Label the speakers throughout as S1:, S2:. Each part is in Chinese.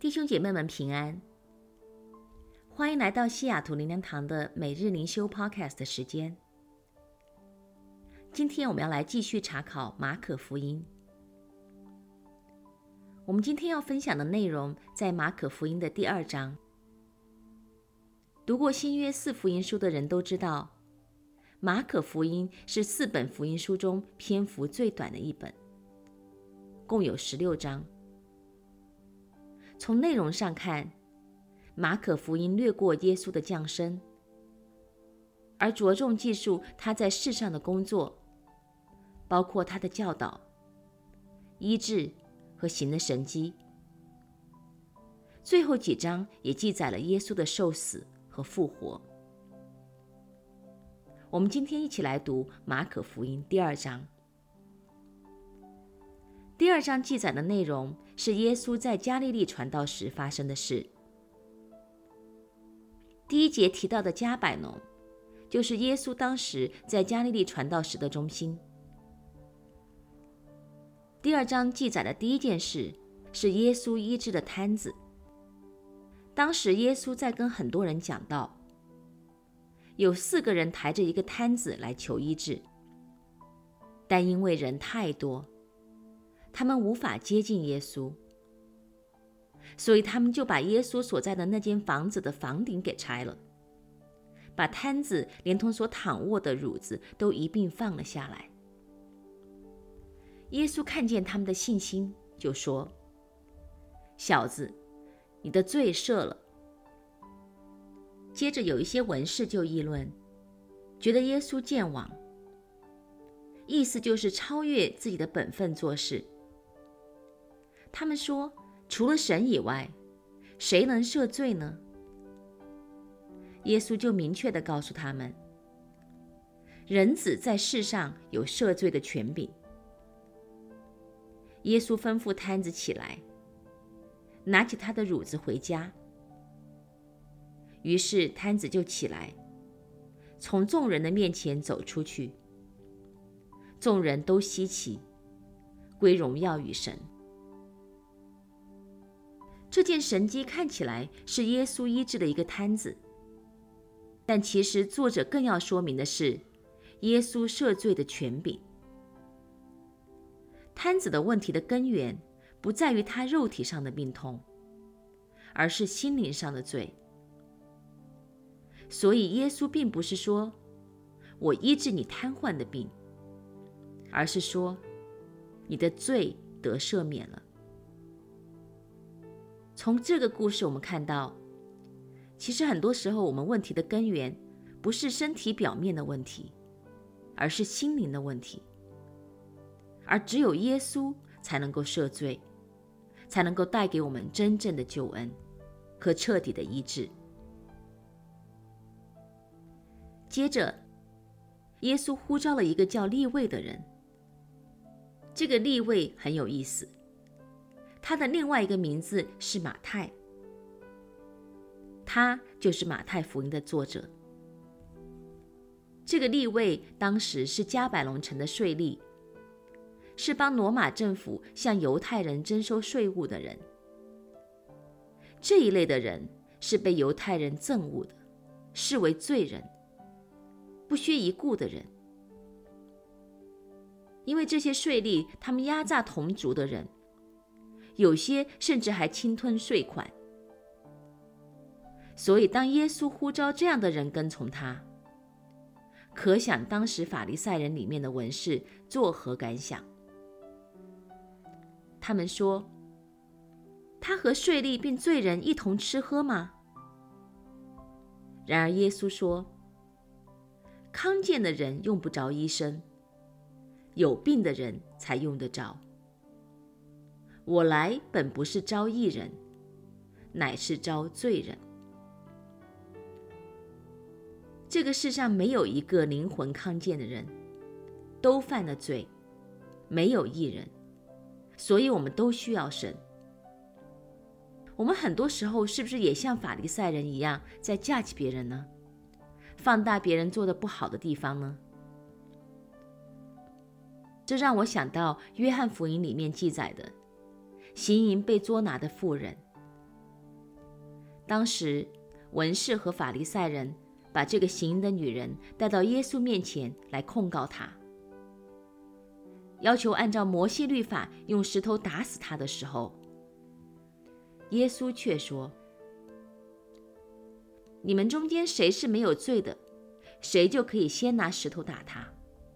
S1: 弟兄姐妹们平安，欢迎来到西雅图灵粮堂的每日灵修 Podcast 的时间。今天我们要来继续查考马可福音。我们今天要分享的内容在马可福音的第2章。读过新约4福音书的人都知道，马可福音是4本福音书中篇幅最短的一本，共有16章。从内容上看，马可福音略过耶稣的降生，而着重记述他在世上的工作，包括他的教导、医治和行的神迹。最后几章也记载了耶稣的受死和复活。我们今天一起来读马可福音第2章。第2章记载的内容是耶稣在加利利传道时发生的事。第1节提到的加百农，就是耶稣当时在加利利传道时的中心。第2章记载的第一件事是耶稣医治的瘫子。当时耶稣在跟很多人讲道，有4个人抬着一个瘫子来求医治，但因为人太多，他们无法接近耶稣，所以他们就把耶稣所在的那间房子的房顶给拆了，把瘫子连同所躺卧的褥子都一并放了下来。耶稣看见他们的信心，就说：“小子，你的罪赦了。”接着有一些文士就议论，觉得耶稣健忘，意思就是超越自己的本分做事。他们说，除了神以外，谁能赦罪呢？耶稣就明确地告诉他们，人子在世上有赦罪的权柄。耶稣吩咐瘫子起来，拿起他的褥子回家。于是瘫子就起来，从众人的面前走出去。众人都稀奇，归荣耀与神。这件神迹看起来是耶稣医治的一个瘫子，但其实作者更要说明的是耶稣赦罪的权柄。瘫子的问题的根源不在于他肉体上的病痛，而是心灵上的罪。所以耶稣并不是说我医治你瘫痪的病，而是说你的罪得赦免了。从这个故事我们看到，其实很多时候我们问题的根源不是身体表面的问题，而是心灵的问题。而只有耶稣才能够赦罪，才能够带给我们真正的救恩和彻底的医治。接着，耶稣呼召了一个叫利未的人。这个利未很有意思，他的另外一个名字是马太，他就是马太福音的作者。这个利未当时是加百农城的税吏，是帮罗马政府向犹太人征收税务的人。这一类的人是被犹太人憎恶的，视为罪人，不屑一顾的人。因为这些税吏他们压榨同族的人，有些甚至还侵吞税款。所以当耶稣呼召这样的人跟从他，可想当时法利赛人里面的文士作何感想？他们说，他和税吏并罪人一同吃喝吗？然而耶稣说，康健的人用不着医生，有病的人才用得着。我来本不是招义人，乃是招罪人。这个世上没有一个灵魂康健的人，都犯了罪，没有义人，所以我们都需要神。我们很多时候是不是也像法利赛人一样在judge别人呢？放大别人做的不好的地方呢？这让我想到约翰福音里面记载的行淫被捉拿的妇人， 当时文士和法利赛人把这个行淫的女人带到耶稣面前来控告她，要求按照摩西律法用石头打死她的时候，耶稣却说：你们中间谁是没有罪的，谁就可以先拿石头打他。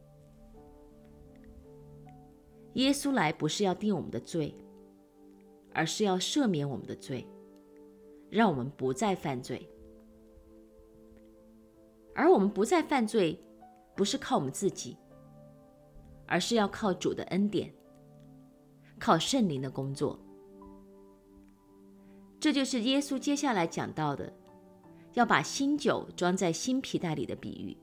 S1: 耶稣来不是要定我们的罪，而是要赦免我们的罪，让我们不再犯罪。而我们不再犯罪，不是靠我们自己，而是要靠主的恩典，靠圣灵的工作。这就是耶稣接下来讲到的，要把新酒装在新皮袋里的比喻。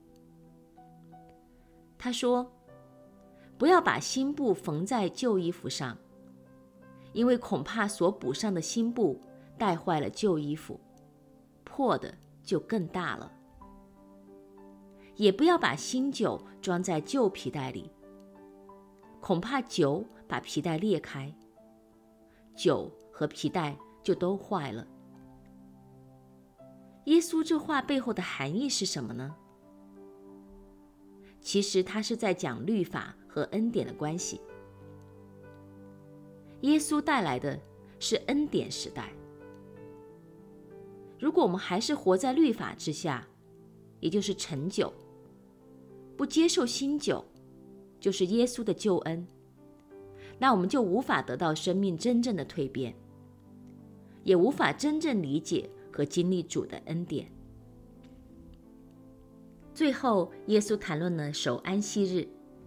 S1: 他说，不要把新布缝在旧衣服上，因为恐怕所补上的新布带坏了旧衣服，破的就更大了。也不要把新酒装在旧皮袋里，恐怕酒把皮袋裂开，酒和皮袋就都坏了。耶稣这话背后的含义是什么呢？其实他是在讲律法和恩典的关系。耶稣带来的是恩典时代。如果我们还是活在律法之下，也就是陈酒，不接受新酒，就是耶稣的救恩，那我们就无法得到生命真正的蜕变，也无法真正理解和经历主的恩典。最后，耶稣谈论了守安息日。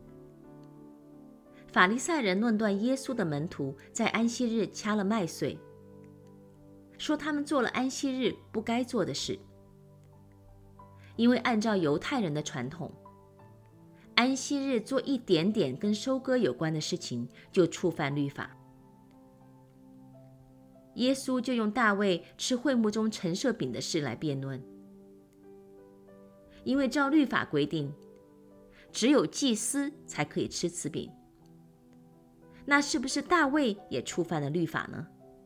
S1: 法利赛人论断耶稣的门徒在安息日掐了麦穗，说他们做了安息日不该做的事。因为按照犹太人的传统，安息日做一点点跟收割有关的事情就触犯律法。耶稣就用大卫吃会幕中陈设饼的事来辩论。因为照律法规定，只有祭司才可以吃此饼，那是不是大卫也触犯了律法呢？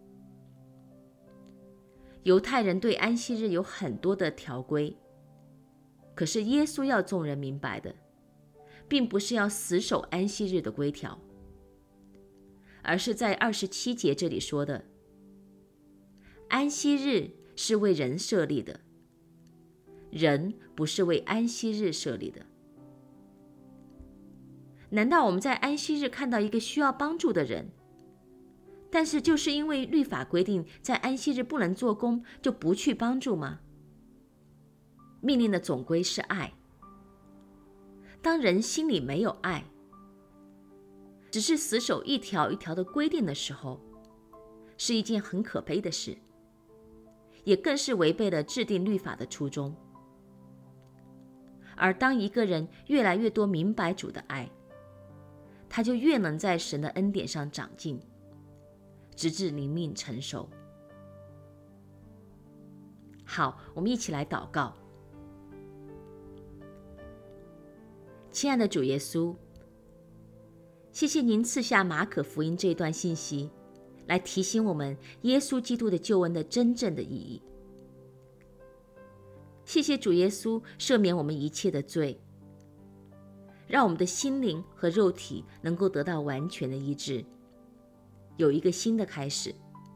S1: 犹太人对安息日有很多的条规，可是耶稣要众人明白的，并不是要死守安息日的规条，而是在27节这里说的，安息日是为人设立的，人不是为安息日设立的。难道我们在安息日看到一个需要帮助的人，但是就是因为律法规定在安息日不能做工，就不去帮助吗？命令的总归是爱。当人心里没有爱，只是死守一条一条的规定的时候，是一件很可悲的事，也更是违背了制定律法的初衷。而当一个人越来越多明白主的爱，他就越能在神的恩典上长进，直至灵命成熟。好，我们一起来祷告。亲爱的主耶稣，谢谢您赐下马可福音这一段信息，来提醒我们耶稣基督的救恩的真正的意义。谢谢主耶稣赦免我们一切的罪，让我们的心灵和肉体能够得到完全的医治，有一个新的开始。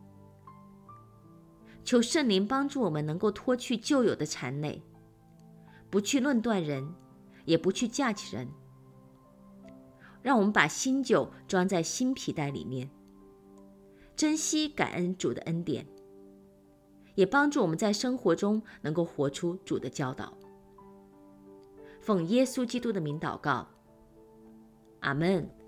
S1: 求圣灵帮助我们能够脱去旧有的缠累，不去论断人，也不去架起人，让我们把新酒装在新皮袋里面，珍惜感恩主的恩典，也帮助我们在生活中能够活出主的教导。奉耶稣基督的名祷告，阿们。